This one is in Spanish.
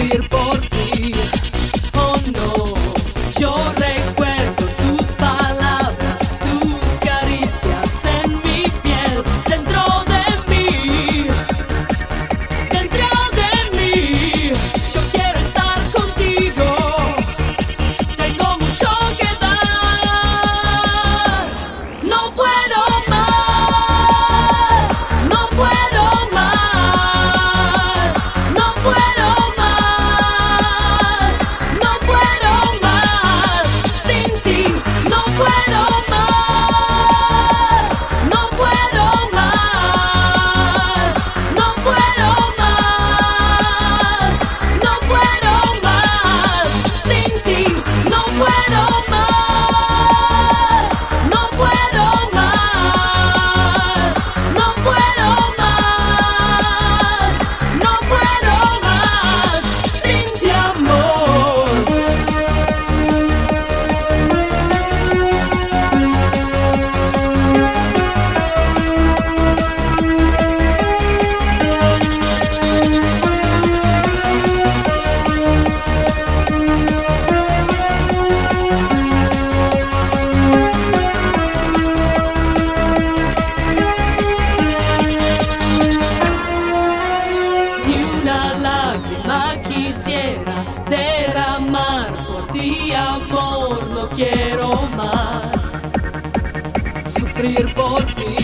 sufrir por ti. Oh no, yo recuerdo tus palabras, tus caricias en mi piel, dentro de mí, yo quiero estar contigo, tengo mucho que dar, no puedo más, no puedo más, no puedo más, no puedo más, sin ti no puedo más, no puedo más, no puedo más, no puedo más, sin ti no puedo más, no puedo más, no puedo más, no puedo más, sin ti amor. Ni una lágrima quisiera derramar por ti, amor, no quiero más sufrir por ti.